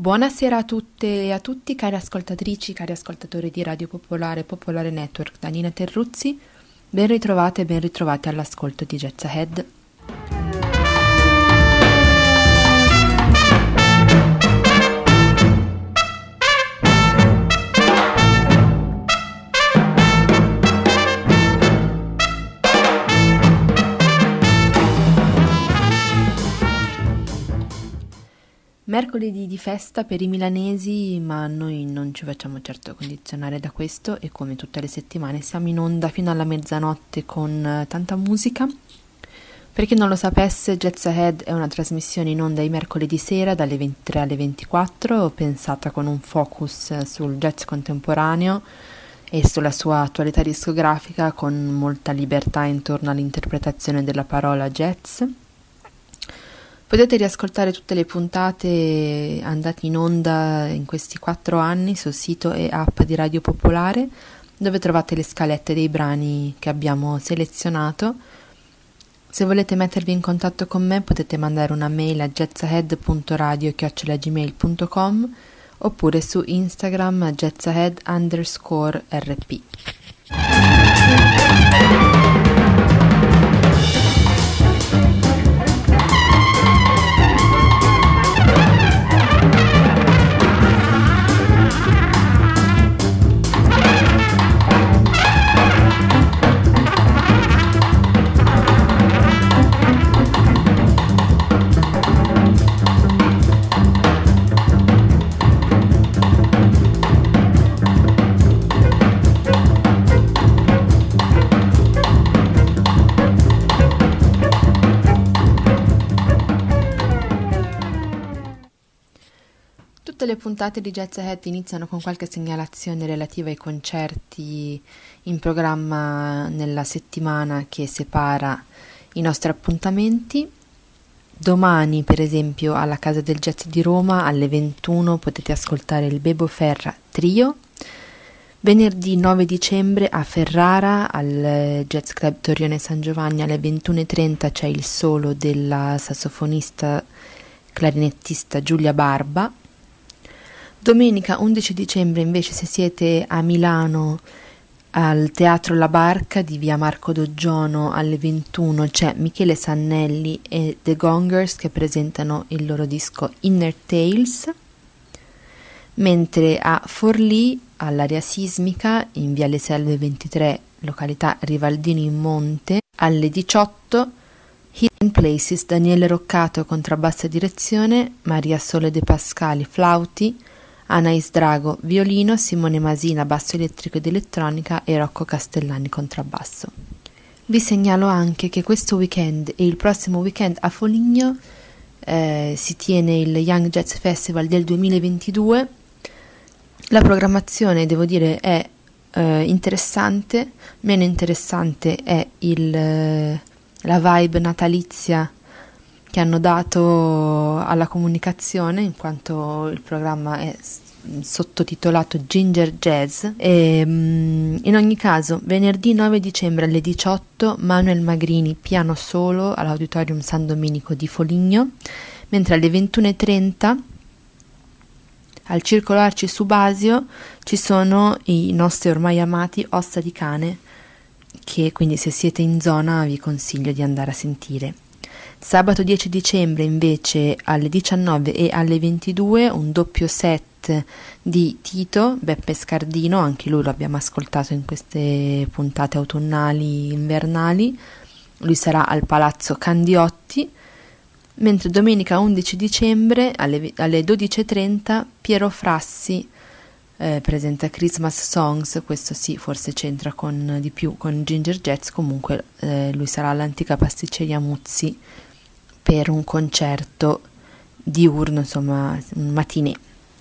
Buonasera a tutte e a tutti, cari ascoltatrici, cari ascoltatori di Radio Popolare, Popolare Network, da Nina Terruzzi. Ben ritrovate e ben ritrovati all'ascolto di Jazz Ahead. Mercoledì di festa per i milanesi, ma noi non ci facciamo certo condizionare da questo e come tutte le settimane siamo in onda fino alla mezzanotte con tanta musica. Per chi non lo sapesse, Jazz Ahead è una trasmissione in onda i mercoledì sera dalle 23 alle 24, pensata con un focus sul jazz contemporaneo e sulla sua attualità discografica, con molta libertà intorno all'interpretazione della parola jazz. Potete riascoltare tutte le puntate andate in onda in questi 4 anni sul sito e app di Radio Popolare, dove trovate le scalette dei brani che abbiamo selezionato. Se volete mettervi in contatto con me potete mandare una mail a jazzahead.radio@gmail.com oppure su Instagram a jazzahead_rp. Tutte le puntate di Jazz Ahead iniziano con qualche segnalazione relativa ai concerti in programma nella settimana che separa i nostri appuntamenti. Domani, per esempio, alla Casa del Jazz di Roma alle 21 potete ascoltare il Bebo Ferra Trio. Venerdì 9 dicembre a Ferrara al Jazz Club Torrione San Giovanni alle 21:30 c'è il solo della sassofonista clarinettista Giulia Barba. Domenica 11 dicembre invece, se siete a Milano, al Teatro La Barca di via Marco Doggiono alle 21 c'è Michele Sannelli e The Gongers che presentano il loro disco Inner Tales, mentre a Forlì all'area sismica in via Le Selve 23 località Rivaldino in Monte alle 18 Hidden Places, Daniele Roccato contrabbasso e direzione, Maria Sole De Pascali flauti, Anais Drago violino, Simone Masina basso elettrico ed elettronica e Rocco Castellani contrabbasso. Vi segnalo anche che questo weekend e il prossimo weekend a Foligno si tiene il Young Jazz Festival del 2022. La programmazione, devo dire, è interessante. Meno interessante è la vibe natalizia che hanno dato alla comunicazione, in quanto il programma è sottotitolato Ginger Jazz. In ogni caso, venerdì 9 dicembre alle 18 Manuel Magrini piano solo all'Auditorium San Domenico di Foligno, mentre alle 21:30 al Circolo Arci Subasio ci sono i nostri ormai amati Ossa di Cane, che quindi se siete in zona vi consiglio di andare a sentire. Sabato 10 dicembre invece alle 19 e alle 22 un doppio set di Tito, Beppe Scardino, anche lui lo abbiamo ascoltato in queste puntate autunnali invernali. Lui sarà al Palazzo Candiotti, mentre domenica 11 dicembre alle 12:30 Piero Frassi presenta Christmas Songs. Questo sì, forse c'entra di più con Ginger Jazz. Comunque lui sarà all'antica pasticceria Muzzi per un concerto diurno, insomma un matinée.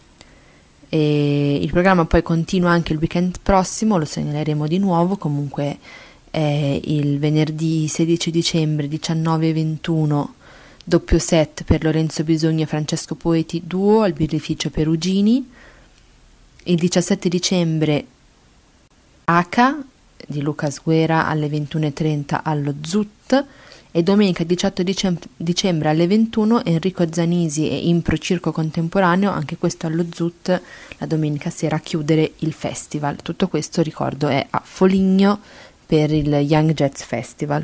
E il programma poi continua anche il weekend prossimo, lo segnaleremo di nuovo. Comunque il venerdì 16 dicembre 19:21 doppio set per Lorenzo Bisogni e Francesco Poeti duo al birrificio Perugini. Il 17 dicembre Aka di Luca Sguera alle 21:30 allo ZUT E domenica 18 dicembre alle 21 Enrico Zanisi e Impro Circo Contemporaneo, anche questo allo ZUT, la domenica sera a chiudere il festival. Tutto questo, ricordo, è a Foligno per il Young Jazz Festival.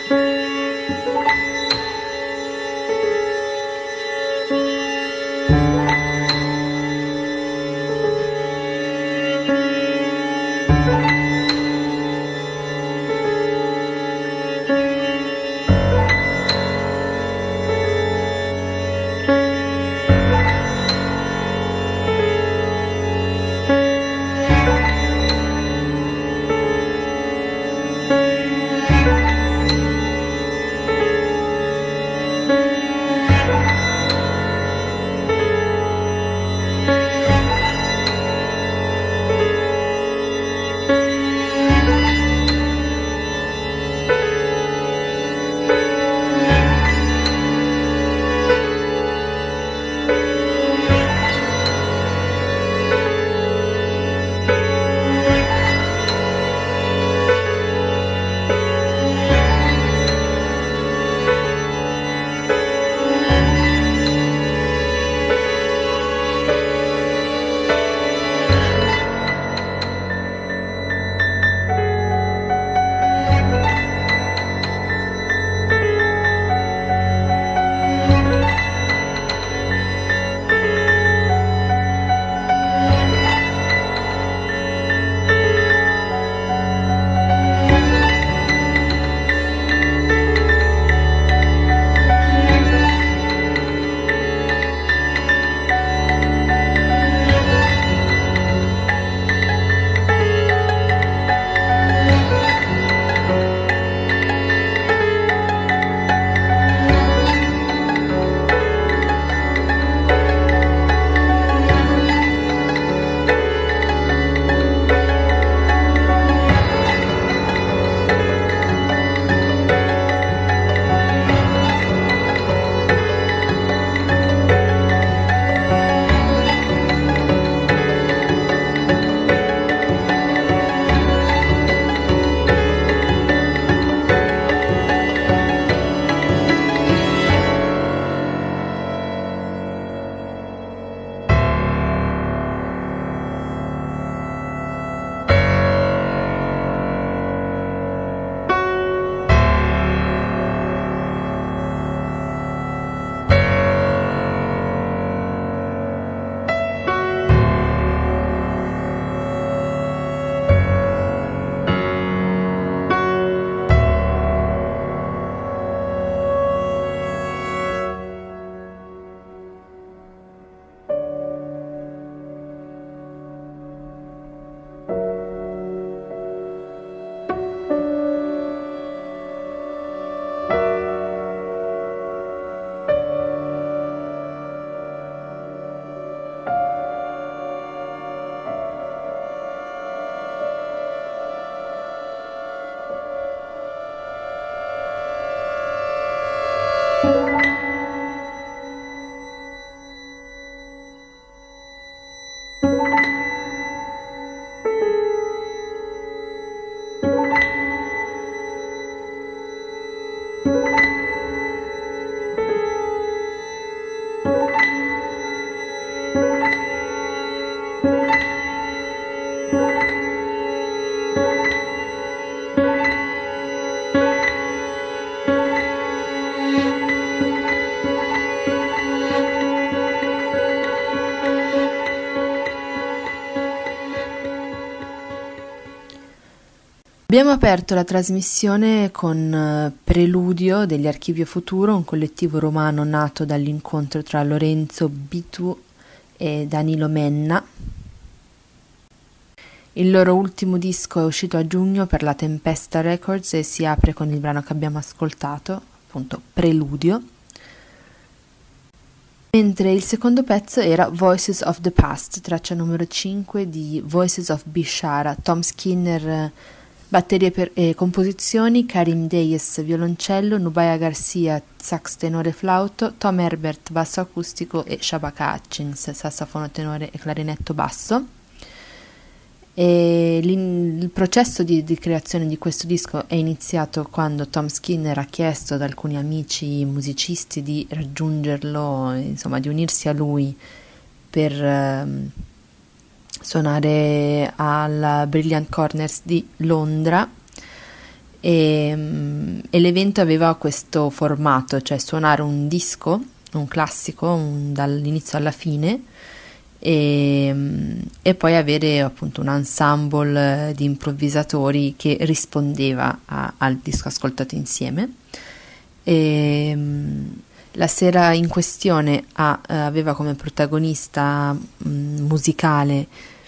Abbiamo aperto la trasmissione con Preludio degli Archivio Futuro, un collettivo romano nato dall'incontro tra Lorenzo Bitu e Danilo Menna. Il loro ultimo disco è uscito a giugno per la Tempesta Records e si apre con il brano che abbiamo ascoltato, appunto Preludio. Mentre il secondo pezzo era Voices of the Past, traccia numero 5 di Voices of Bishara, Tom Skinner batterie e composizioni, Karim Deyes violoncello, Nubaya Garcia sax tenore flauto, Tom Herbert basso acustico e Shabaka Hutchins sassofono tenore e clarinetto basso. E il processo di creazione di questo disco è iniziato quando Tom Skinner ha chiesto ad alcuni amici musicisti di raggiungerlo, insomma di unirsi a lui per suonare alla Brilliant Corners di Londra, e l'evento aveva questo formato, cioè suonare un disco, un classico, dall'inizio alla fine, e poi avere appunto un ensemble di improvvisatori che rispondeva al disco ascoltato insieme. E, la sera in questione aveva come protagonista musicale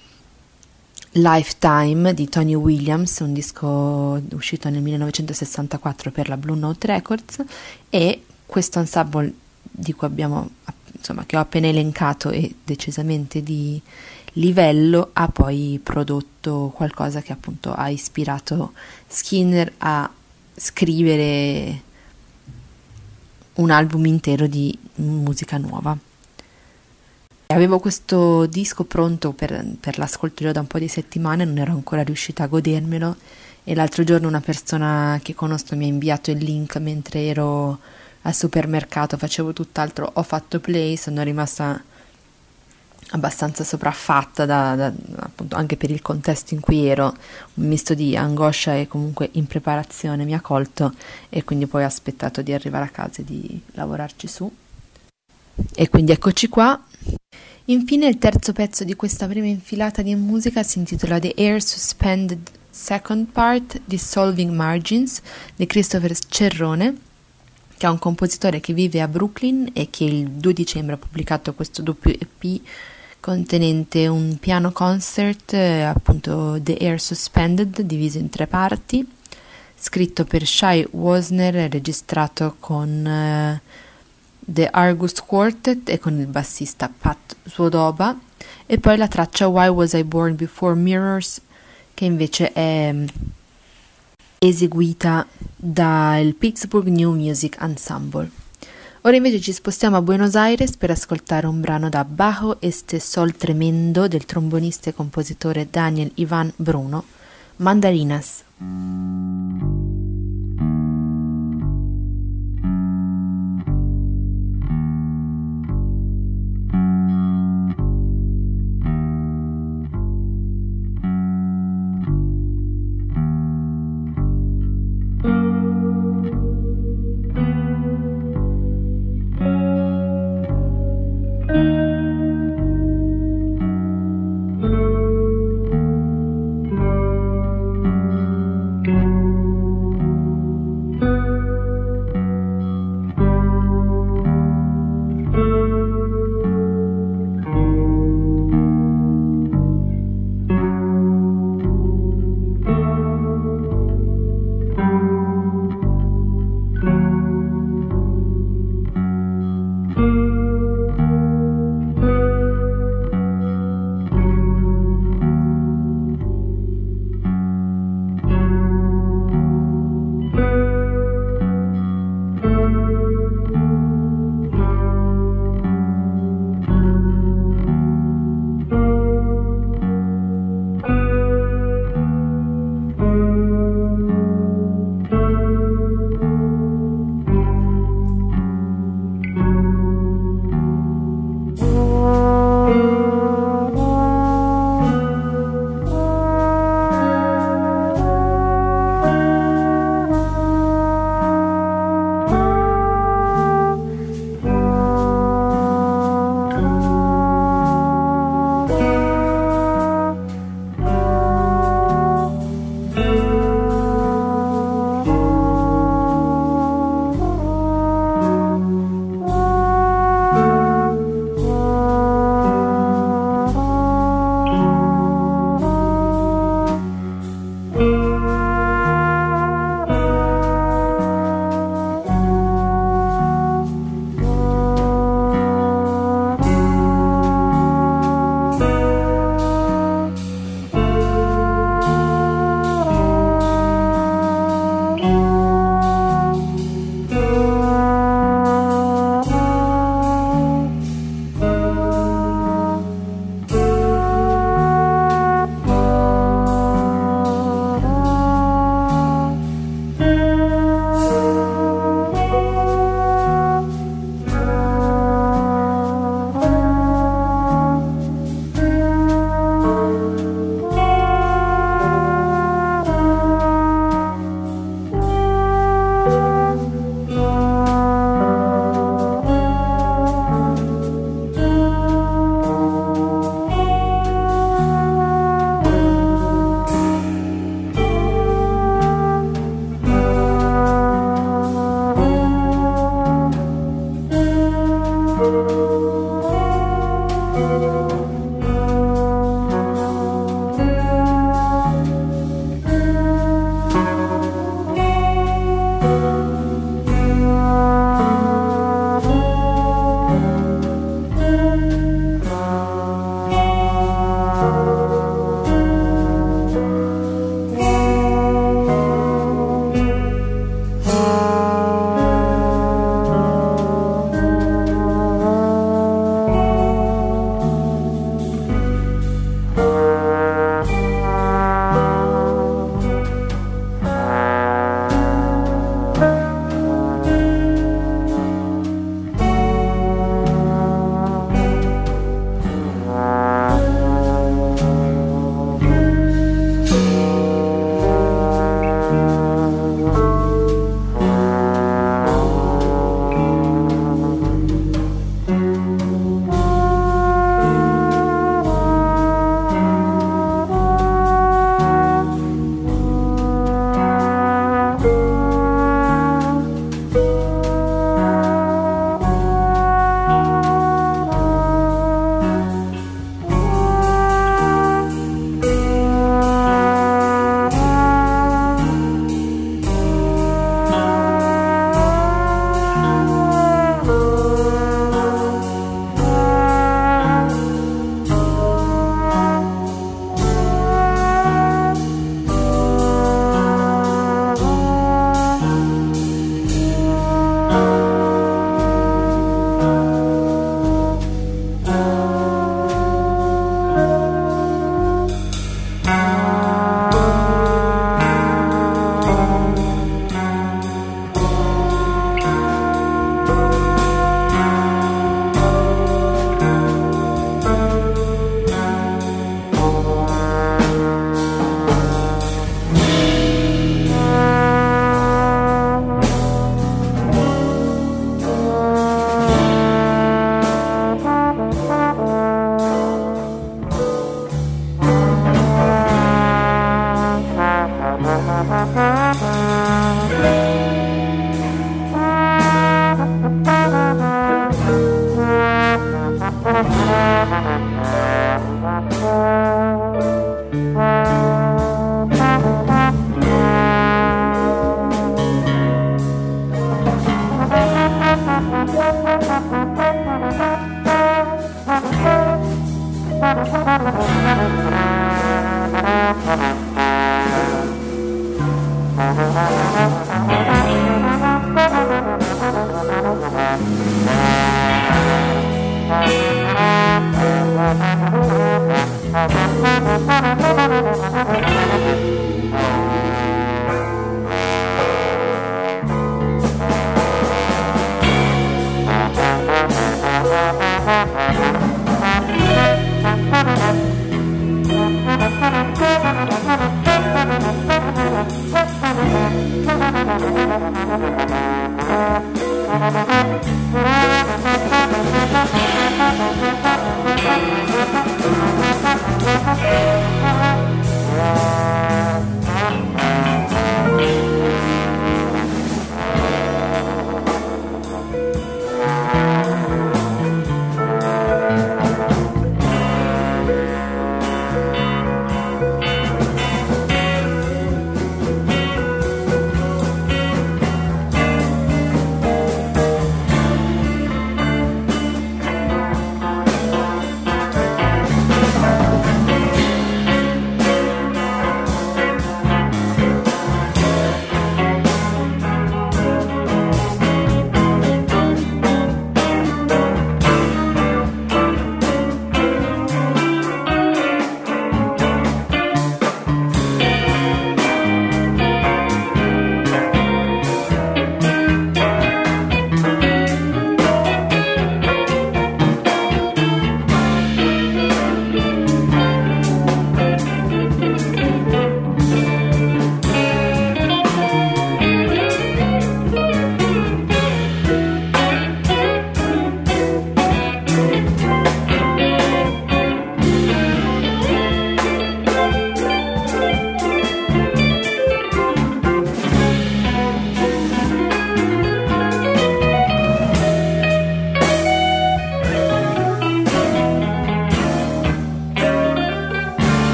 Lifetime di Tony Williams, un disco uscito nel 1964 per la Blue Note Records, e questo ensemble di cui che ho appena elencato e decisamente di livello, ha poi prodotto qualcosa che appunto ha ispirato Skinner a scrivere un album intero di musica nuova. Avevo questo disco pronto per l'ascolto già da un po' di settimane, non ero ancora riuscita a godermelo, e l'altro giorno una persona che conosco mi ha inviato il link mentre ero al supermercato, facevo tutt'altro, ho fatto play, sono rimasta abbastanza sopraffatta appunto anche per il contesto in cui ero, un misto di angoscia e comunque impreparazione mi ha colto, e quindi poi ho aspettato di arrivare a casa e di lavorarci su, e quindi eccoci qua. Infine il terzo pezzo di questa prima infilata di musica si intitola The Air Suspended Second Part, Dissolving Margins di Christopher Cerrone, che è un compositore che vive a Brooklyn e che il 2 dicembre ha pubblicato questo doppio EP contenente un piano concert, appunto The Air Suspended, diviso in 3 parti, scritto per Shai Wozner e registrato con The Argus Quartet e con il bassista Pat Swoboda, e poi la traccia Why Was I Born Before Mirrors, che invece è eseguita dal Pittsburgh New Music Ensemble. Ora invece ci spostiamo a Buenos Aires per ascoltare un brano da Bajo este Sol Tremendo del trombonista e compositore Daniel Ivan Bruno, Mandarinas.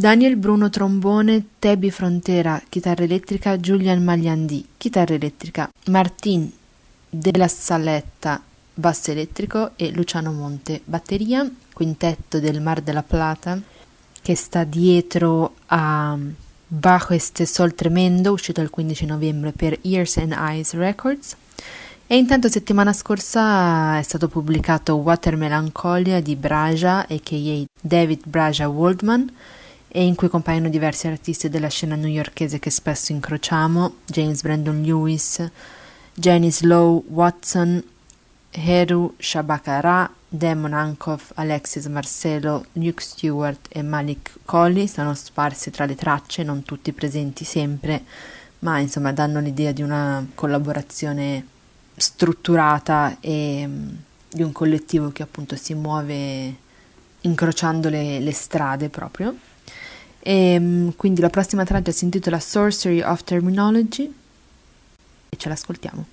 Daniel Bruno trombone, Tebi Frontera chitarra elettrica, Julian Magliandì chitarra elettrica, Martin della Saletta basso elettrico e Luciano Monte batteria, quintetto del Mar della Plata che sta dietro a Bajo este sol tremendo, uscito il 15 novembre per Ears and Eyes Records. E intanto settimana scorsa è stato pubblicato Water Melancholia di Braja, a.k.a. David Braja Waldman, e in cui compaiono diversi artisti della scena newyorkese che spesso incrociamo: James Brandon Lewis, Janice Lowe Watson, Heru Shabakara, Damon Ankoff, Alexis Marcelo, Luke Stewart e Malik Colley sono sparsi tra le tracce, non tutti presenti sempre, ma insomma danno l'idea di una collaborazione strutturata e di un collettivo che appunto si muove incrociando le strade proprio. E quindi la prossima traccia si intitola Sorcery of Terminology e ce l'ascoltiamo.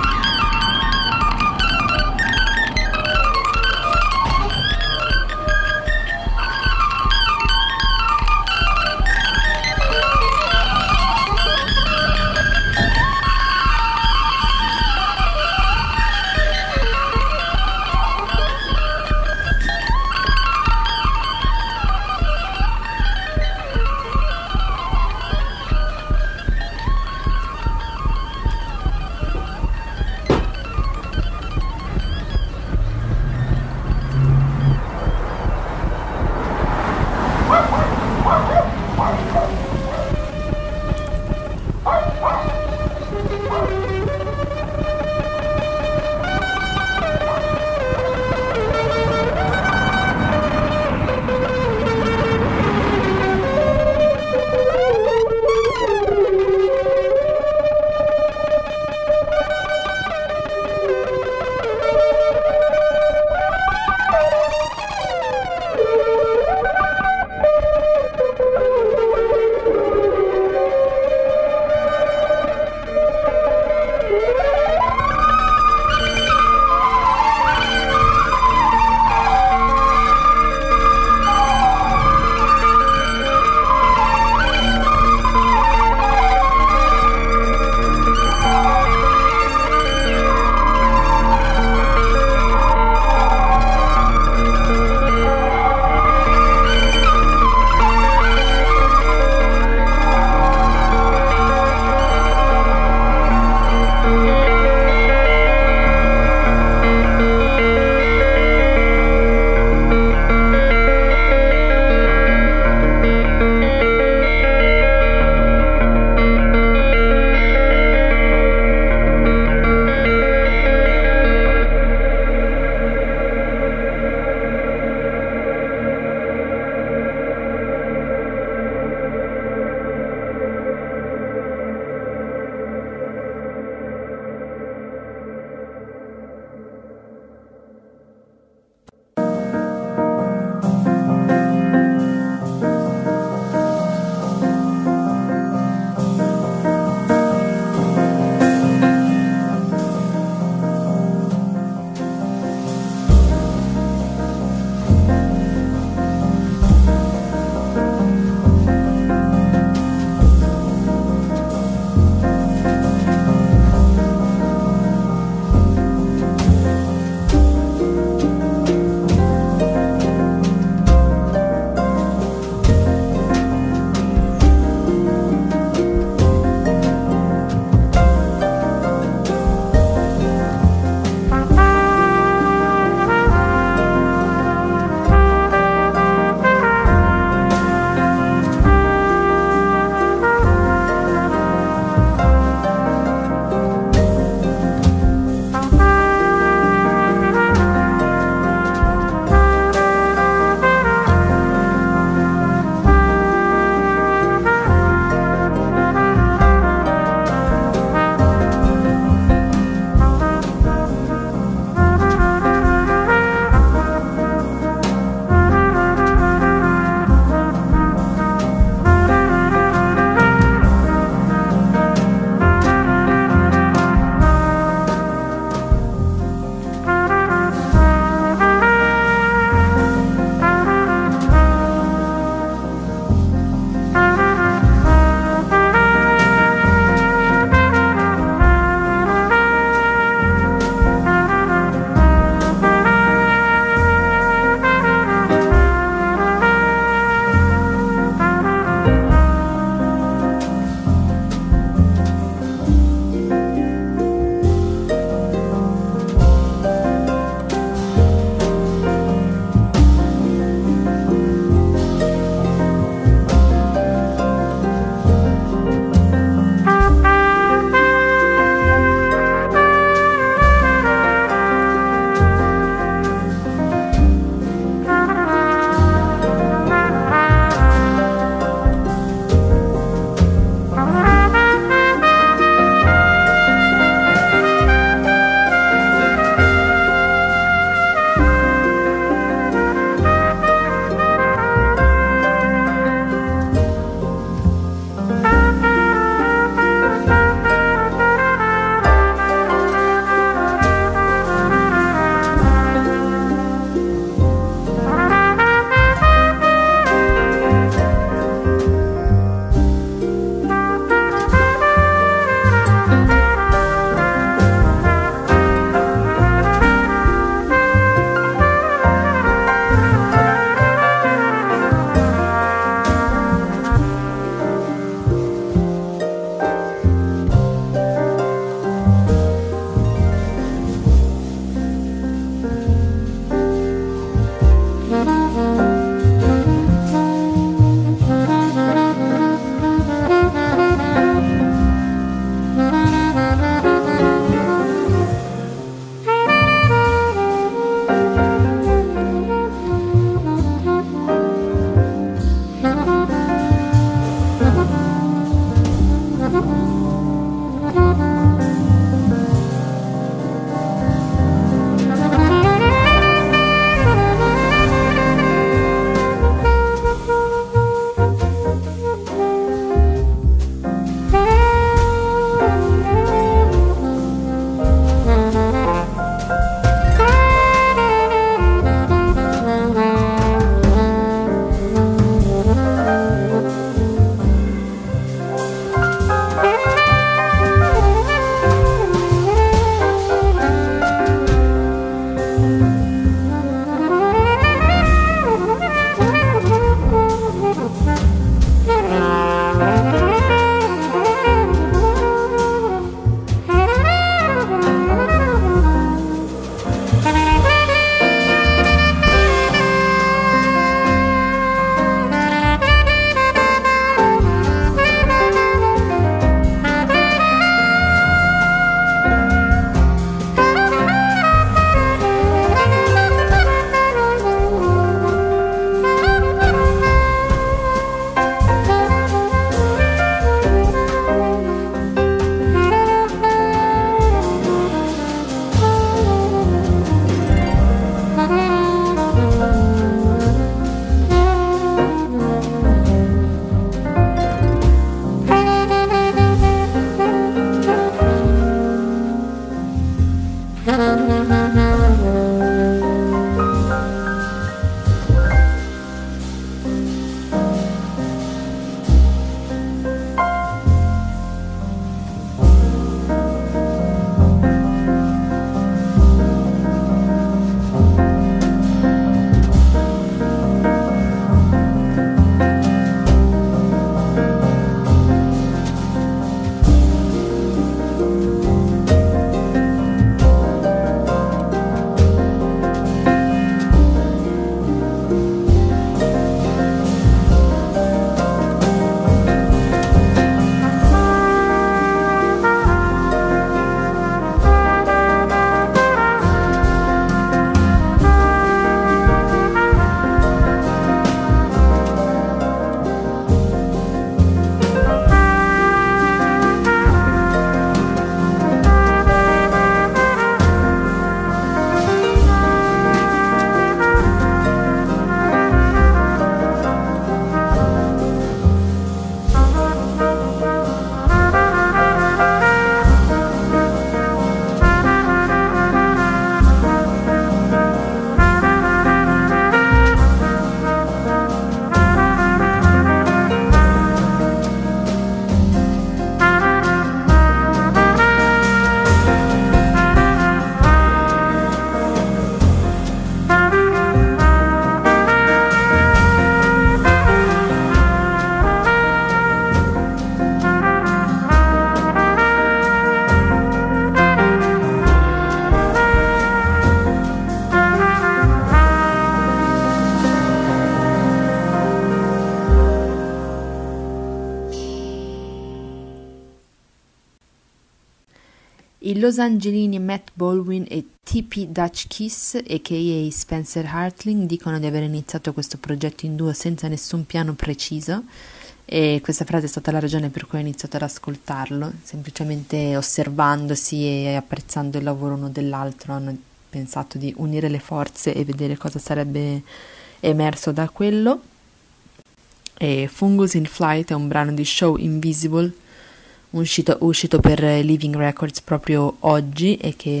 I Los Angelini Matt Baldwin e TP Dutch Kiss, a.k.a. Spencer Hartling, dicono di aver iniziato questo progetto in duo senza nessun piano preciso, e questa frase è stata la ragione per cui ho iniziato ad ascoltarlo, semplicemente osservandosi e apprezzando il lavoro uno dell'altro hanno pensato di unire le forze e vedere cosa sarebbe emerso da quello. E Fungus in Flight è un brano di Show Invisible uscito per Living Records proprio oggi e che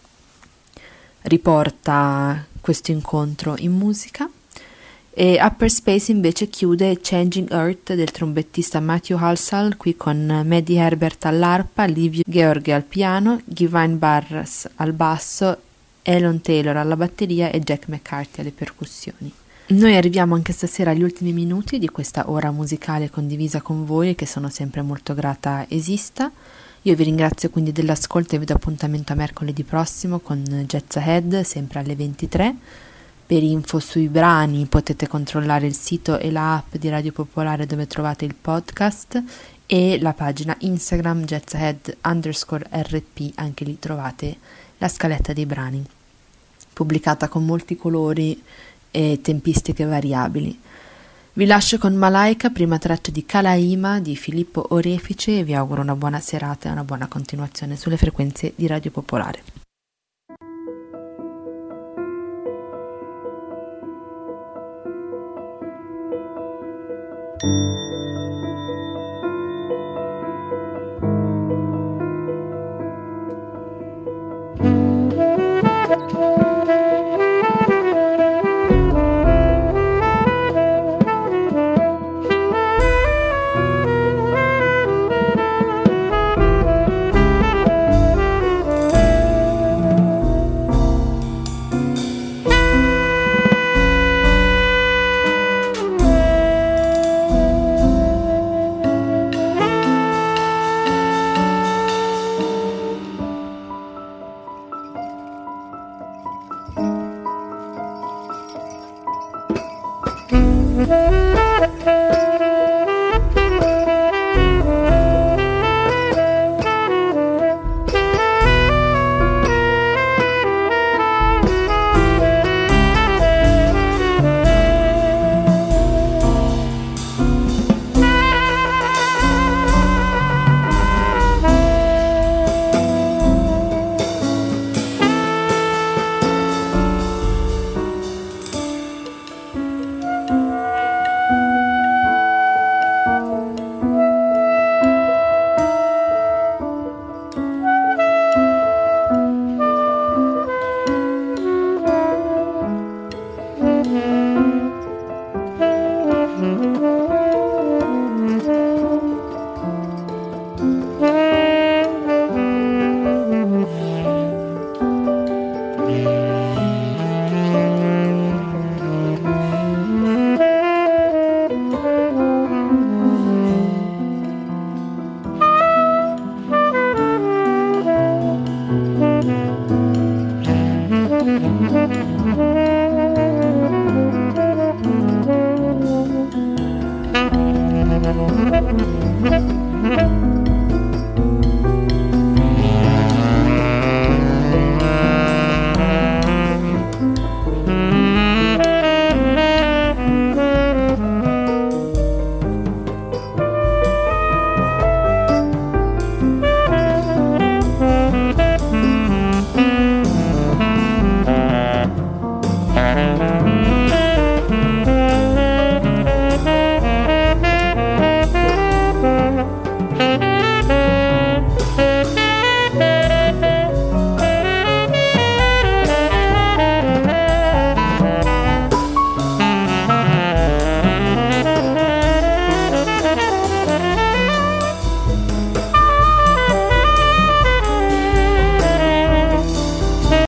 riporta questo incontro in musica. E Upper Space invece chiude Changing Earth del trombettista Matthew Halsall, qui con Maddie Herbert all'arpa, Liv George al piano, Givine Barras al basso, Elon Taylor alla batteria e Jack McCarthy alle percussioni. Noi arriviamo anche stasera agli ultimi minuti di questa ora musicale condivisa con voi, che sono sempre molto grata esista. Io vi ringrazio quindi dell'ascolto e vi do appuntamento a mercoledì prossimo con Jazz Ahead, sempre alle 23. Per info sui brani potete controllare il sito e la app di Radio Popolare dove trovate il podcast e la pagina Instagram jazzahead_rp, anche lì trovate la scaletta dei brani, pubblicata con molti colori e tempistiche variabili. Vi lascio con Malaika, prima traccia di Kalaima di Filippo Orefice, e vi auguro una buona serata e una buona continuazione sulle frequenze di Radio Popolare. Thank you.